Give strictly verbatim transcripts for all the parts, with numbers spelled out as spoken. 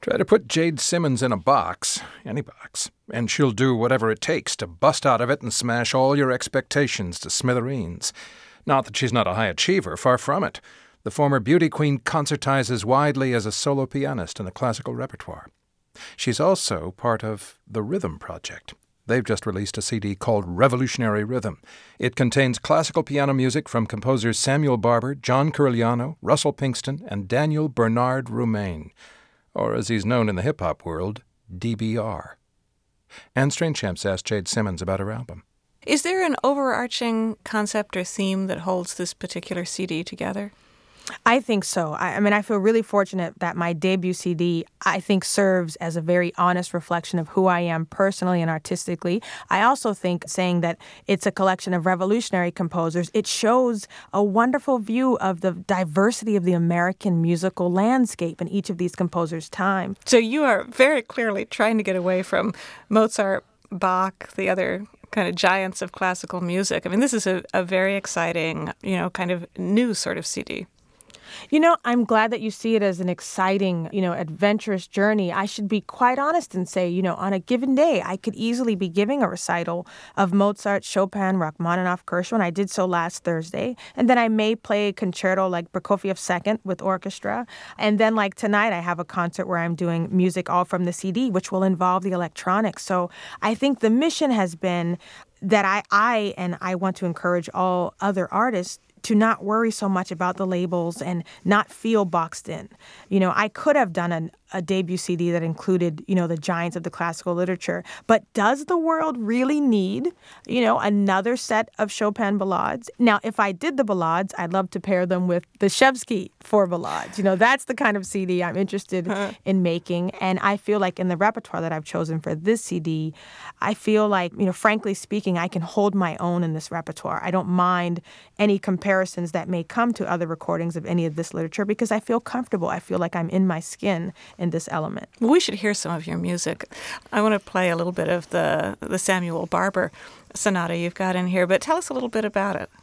Try to put Jade Simmons in a box, any box, and she'll do whatever it takes to bust out of it and smash all your expectations to smithereens. Not that she's not a high achiever, far from it. The former beauty queen concertizes widely as a solo pianist in the classical repertoire. She's also part of the Rhythm Project. They've just released a C D called Revolutionary Rhythm. It contains classical piano music from composers Samuel Barber, John Corigliano, Russell Pinkston, and Daniel Bernard Roumain, or as he's known in the hip-hop world, D B R. Anne Strainchamps asked Jade Simmons about her album. Is there an overarching concept or theme that holds this particular C D together? I think so. I, I mean, I feel really fortunate that my debut C D, I think, serves as a very honest reflection of who I am personally and artistically. I also think saying that it's a collection of revolutionary composers, it shows a wonderful view of the diversity of the American musical landscape in each of these composers' time. So you are very clearly trying to get away from Mozart, Bach, the other kind of giants of classical music. I mean, this is a, a very exciting, you know, kind of new sort of C D. You know, I'm glad that you see it as an exciting, you know, adventurous journey. I should be quite honest and say, you know, on a given day, I could easily be giving a recital of Mozart, Chopin, Rachmaninoff, Gershwin. I did so last Thursday. And then I may play a concerto like Prokofiev's Second with orchestra. And then like tonight, I have a concert where I'm doing music all from the C D, which will involve the electronics. So I think the mission has been that I, I and I want to encourage all other artists to not worry so much about the labels and not feel boxed in. You know, I could have done an, a debut C D that included, you know, the giants of the classical literature. But does the world really need, you know, another set of Chopin ballades? Now, if I did the ballades, I'd love to pair them with the Shevsky four ballades. You know, that's the kind of C D I'm interested in making. And I feel like in the repertoire that I've chosen for this C D, I feel like, you know, frankly speaking, I can hold my own in this repertoire. I don't mind any comparisons that may come to other recordings of any of this literature because I feel comfortable. I feel like I'm in my skin in this element. Well, we should hear some of your music. I want to play a little bit of the, the Samuel Barber sonata you've got in here, but tell us a little bit about it.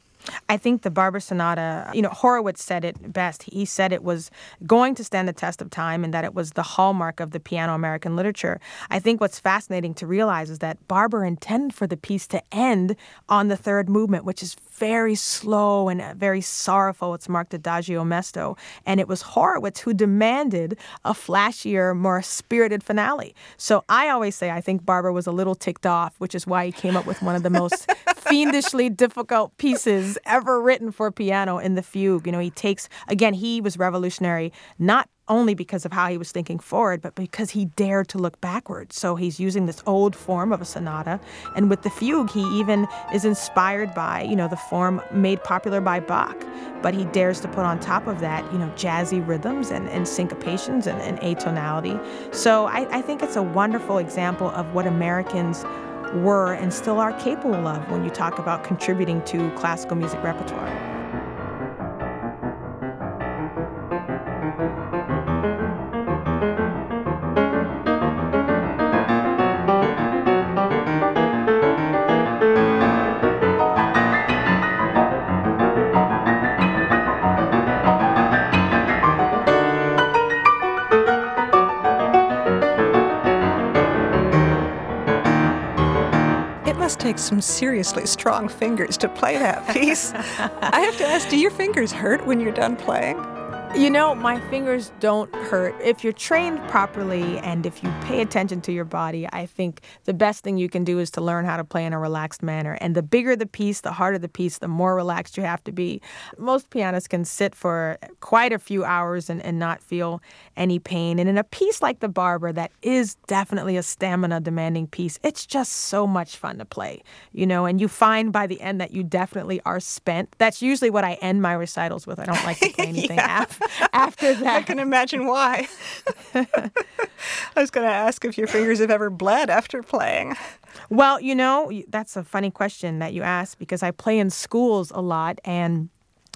I think the Barber Sonata, you know, Horowitz said it best. He said it was going to stand the test of time and that it was the hallmark of the piano American literature. I think what's fascinating to realize is that Barber intended for the piece to end on the third movement, which is very slow and very sorrowful. It's marked Adagio Mesto. And it was Horowitz who demanded a flashier, more spirited finale. So I always say I think Barber was a little ticked off, which is why he came up with one of the most fiendishly difficult pieces ever written for piano in the fugue. You know, he takes, again, he was revolutionary, not only because of how he was thinking forward, but because he dared to look backwards. So he's using this old form of a sonata. And with the fugue, he even is inspired by, you know, the form made popular by Bach. But he dares to put on top of that, you know, jazzy rhythms and, and syncopations and, and atonality. So I, I think it's a wonderful example of what Americans were and still are capable of when you talk about contributing to classical music repertoire. Take some seriously strong fingers to play that piece. I have to ask, do your fingers hurt when you're done playing? You know, my fingers don't hurt. If you're trained properly and if you pay attention to your body, I think the best thing you can do is to learn how to play in a relaxed manner. And the bigger the piece, the harder the piece, the more relaxed you have to be. Most pianists can sit for quite a few hours and, and not feel any pain. And in a piece like the Barber, that is definitely a stamina-demanding piece, it's just so much fun to play, you know, and you find by the end that you definitely are spent. That's usually what I end my recitals with. I don't like to play anything yeah. after. After that. I can imagine why. I was going to ask if your fingers have ever bled after playing. Well, you know, that's a funny question that you ask because I play in schools a lot, and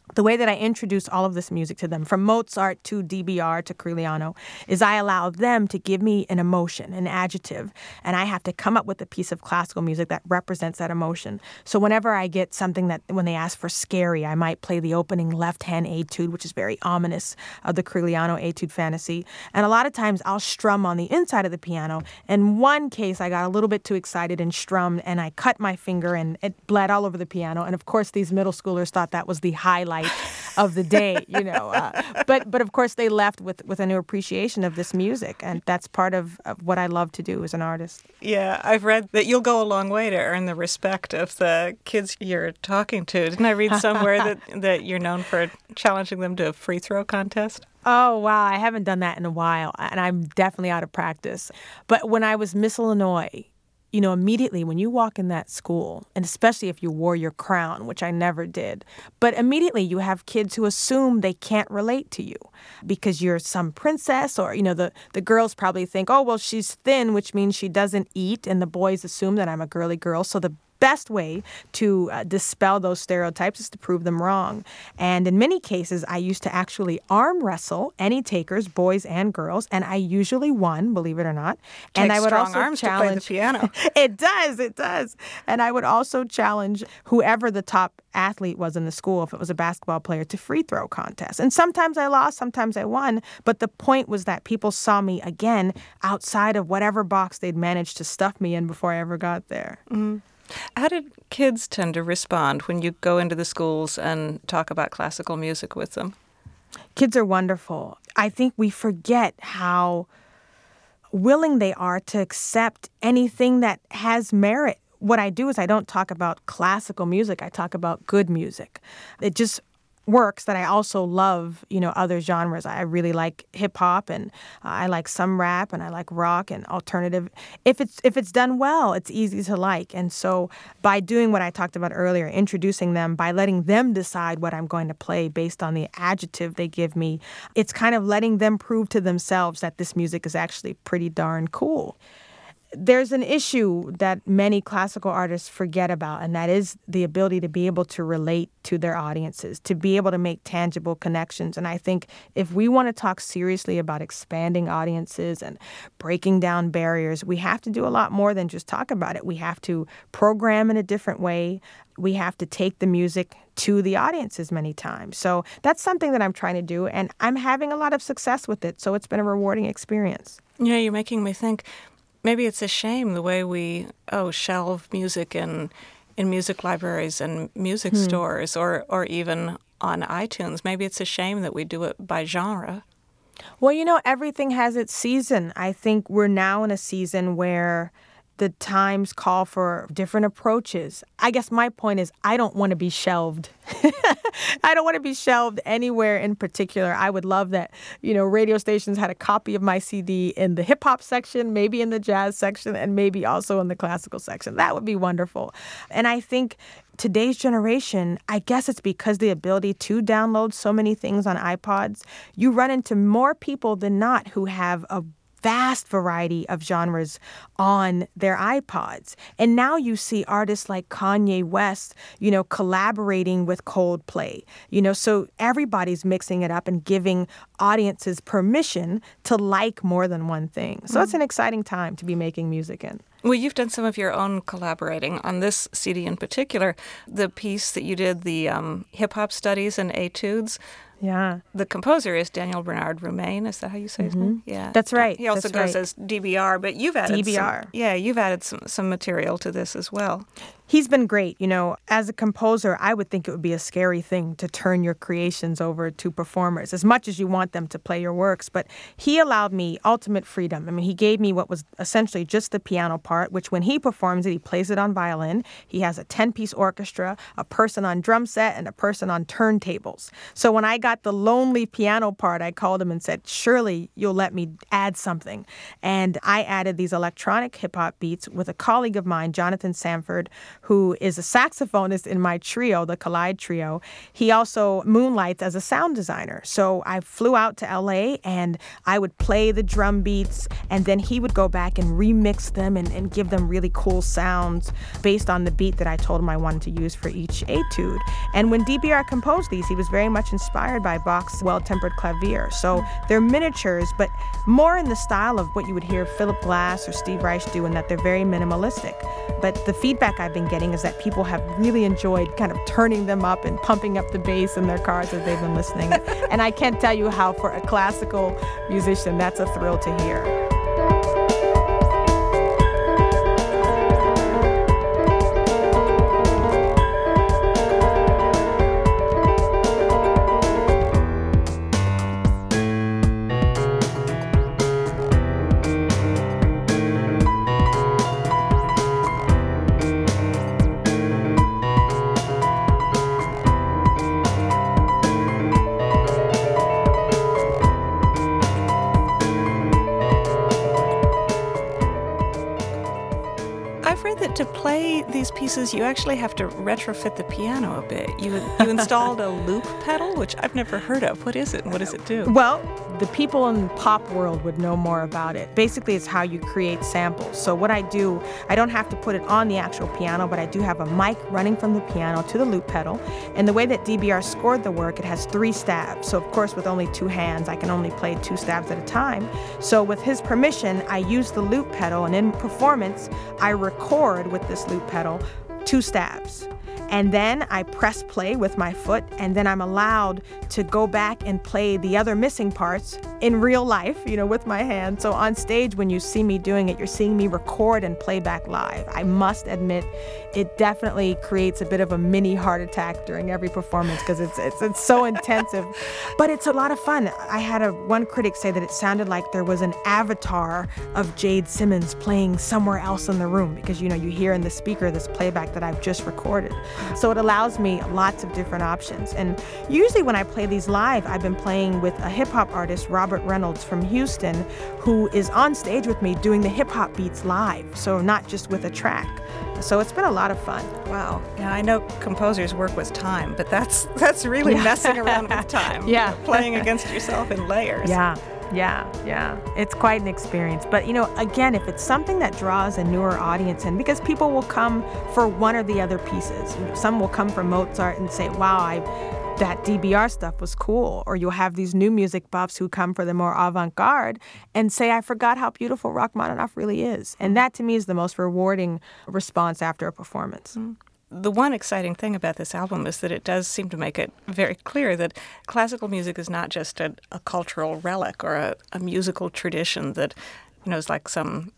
The way that I introduce all of this music to them, from Mozart to D B R to Crigliano, is I allow them to give me an emotion, an adjective, and I have to come up with a piece of classical music that represents that emotion. So whenever I get something that, when they ask for scary, I might play the opening left-hand etude, which is very ominous, of the Crigliano Etude Fantasy. And a lot of times I'll strum on the inside of the piano. In one case, I got a little bit too excited and strummed, and I cut my finger, and it bled all over the piano. And of course, these middle schoolers thought that was the highlight of the day, you know. Uh, but but of course they left with, with a new appreciation of this music, and that's part of, of what I love to do as an artist. Yeah, I've read that you'll go a long way to earn the respect of the kids you're talking to. Didn't I read somewhere that, that you're known for challenging them to a free throw contest? Oh, wow. I haven't done that in a while, and I'm definitely out of practice. But when I was Miss Illinois, you know, immediately when you walk in that school, and especially if you wore your crown, which I never did, but immediately you have kids who assume they can't relate to you because you're some princess, or, you know, the, the girls probably think, oh, well, she's thin, which means she doesn't eat, and the boys assume that I'm a girly girl. So the best way to uh, dispel those stereotypes is to prove them wrong. And in many cases, I used to actually arm wrestle any takers, boys and girls, and I usually won, believe it or not. Takes and I would strong also arms challenge to play the piano. It does, it does. And I would also challenge whoever the top athlete was in the school, if it was a basketball player, to free throw contests. And sometimes I lost, sometimes I won. But the point was that people saw me, again, outside of whatever box they'd managed to stuff me in before I ever got there. Mm-hmm. How did kids tend to respond when you go into the schools and talk about classical music with them? Kids are wonderful. I think we forget how willing they are to accept anything that has merit. What I do is I don't talk about classical music. I talk about good music. It just works that I also love, you know, other genres. I really like hip hop, and uh, I like some rap, and I like rock and alternative. If it's if it's done well, it's easy to like. And so by doing what I talked about earlier, introducing them, by letting them decide what I'm going to play based on the adjective they give me, it's kind of letting them prove to themselves that this music is actually pretty darn cool. There's an issue that many classical artists forget about, and that is the ability to be able to relate to their audiences, to be able to make tangible connections. And I think if we want to talk seriously about expanding audiences and breaking down barriers, we have to do a lot more than just talk about it. We have to program in a different way. We have to take the music to the audiences many times. So that's something that I'm trying to do, and I'm having a lot of success with it. So it's been a rewarding experience. You know, you're making me think, maybe it's a shame the way we, oh, shelve music in in music libraries and music hmm. stores, or, or even on iTunes. Maybe it's a shame that we do it by genre. Well, you know, everything has its season. I think we're now in a season where the times call for different approaches. I guess my point is I don't want to be shelved. I don't want to be shelved anywhere in particular. I would love that, you know, radio stations had a copy of my C D in the hip hop section, maybe in the jazz section, and maybe also in the classical section. That would be wonderful. And I think today's generation, I guess it's because the ability to download so many things on iPods, you run into more people than not who have a vast variety of genres on their iPods. And now you see artists like Kanye West, you know, collaborating with Coldplay. You know, so everybody's mixing it up and giving audiences permission to like more than one thing. So mm-hmm. it's an exciting time to be making music in. Well, you've done some of your own collaborating on this C D in particular. The piece that you did, the um, hip-hop studies and etudes. Yeah. The composer is Daniel Bernard Roumain. Is that how you say his mm-hmm. name? Yeah. That's right. He also That's goes right. as D B R, but you've added D B R. Some, yeah, you've added some, some material to this as well. He's been great. You know, as a composer, I would think it would be a scary thing to turn your creations over to performers, as much as you want them to play your works. But he allowed me ultimate freedom. I mean, he gave me what was essentially just the piano part, which when he performs it, he plays it on violin. He has a ten-piece orchestra, a person on drum set, and a person on turntables. So when I got got the lonely piano part, I called him and said, surely you'll let me add something. And I added these electronic hip-hop beats with a colleague of mine, Jonathan Sanford, who is a saxophonist in my trio, the Collide Trio. He also moonlights as a sound designer. So I flew out to L A and I would play the drum beats, and then he would go back and remix them and, and give them really cool sounds based on the beat that I told him I wanted to use for each etude. And when D B R composed these, he was very much inspired by Bach's Well-Tempered Clavier. So they're miniatures, but more in the style of what you would hear Philip Glass or Steve Reich do, in that they're very minimalistic. But the feedback I've been getting is that people have really enjoyed kind of turning them up and pumping up the bass in their cars as they've been listening. And I can't tell you how, for a classical musician, that's a thrill to hear. I've read that to play these pieces, you actually have to retrofit the piano a bit. You you installed a loop pedal, which I've never heard of. What is it and what does it do? Well, the people in the pop world would know more about it. Basically, it's how you create samples. So what I do, I don't have to put it on the actual piano, but I do have a mic running from the piano to the loop pedal. And the way that D B R scored the work, it has three stabs. So of course, with only two hands, I can only play two stabs at a time. So with his permission, I use the loop pedal, and in performance, I record with this loop pedal two stabs. And then I press play with my foot, and then I'm allowed to go back and play the other missing parts in real life, you know, with my hand. So on stage, when you see me doing it, you're seeing me record and play back live. I must admit, it definitely creates a bit of a mini heart attack during every performance because it's, it's it's so intensive. But it's a lot of fun. I had a one critic say that it sounded like there was an avatar of Jade Simmons playing somewhere else in the room, because, you know, you hear in the speaker this playback that I've just recorded. So it allows me lots of different options. And usually when I play these live, I've been playing with a hip-hop artist, Robert Reynolds from Houston, who is on stage with me doing the hip-hop beats live, so not just with a track. So it's been a lot of fun. Wow. Yeah, I know composers work with time, but that's that's really Yeah. messing around with time. Yeah. Playing against yourself in layers. Yeah, yeah, yeah. It's quite an experience. But, you know, again, if it's something that draws a newer audience in, because people will come for one or the other pieces. You know, some will come for Mozart and say, wow, I, that D B R stuff was cool. Or you'll have these new music buffs who come for the more avant-garde and say, I forgot how beautiful Rachmaninoff really is. And that, to me, is the most rewarding response after a performance. Mm. The one exciting thing about this album is that it does seem to make it very clear that classical music is not just a, a cultural relic or a, a musical tradition that, you know, is like some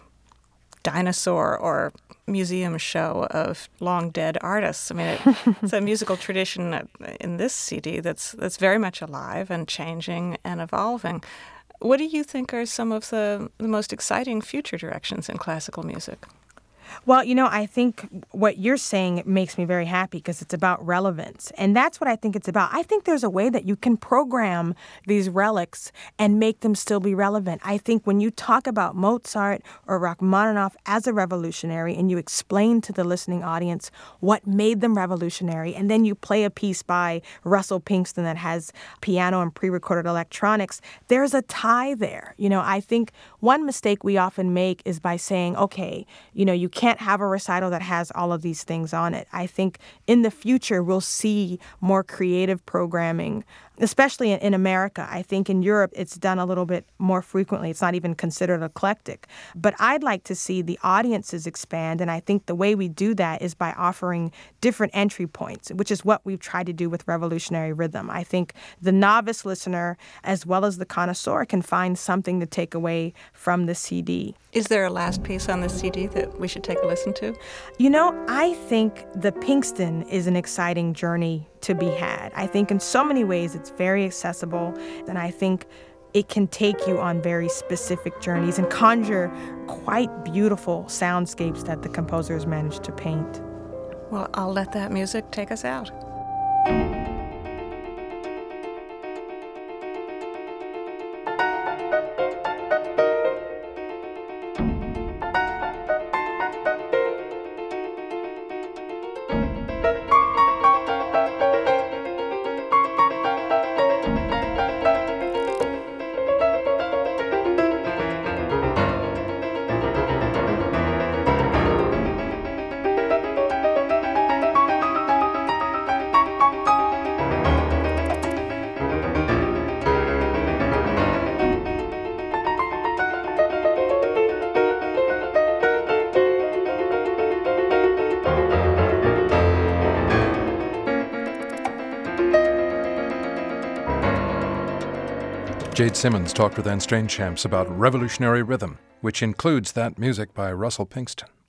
dinosaur or museum show of long dead artists. I mean, it, it's a musical tradition in this C D that's that's very much alive and changing and evolving. What do you think are some of the, the most exciting future directions in classical music? Well, you know, I think what you're saying makes me very happy because it's about relevance. And that's what I think it's about. I think there's a way that you can program these relics and make them still be relevant. I think when you talk about Mozart or Rachmaninoff as a revolutionary and you explain to the listening audience what made them revolutionary, and then you play a piece by Russell Pinkston that has piano and pre-recorded electronics, there's a tie there. You know, I think one mistake we often make is by saying, okay, you know, you can't can't have a recital that has all of these things on it. I think in the future we'll see more creative programming, especially in, in America. I think in Europe it's done a little bit more frequently. It's not even considered eclectic. But I'd like to see the audiences expand, and I think the way we do that is by offering different entry points, which is what we've tried to do with Revolutionary Rhythm. I think the novice listener as well as the connoisseur can find something to take away from the C D. Is there a last piece on the C D that we should take a listen to? You know, I think the Pinkston is an exciting journey to be had. I think in so many ways it's very accessible, and I think it can take you on very specific journeys and conjure quite beautiful soundscapes that the composers managed to paint. Well, I'll let that music take us out. Jade Simmons talked with Anne Strainchamps about revolutionary rhythm, which includes that music by Russell Pinkston.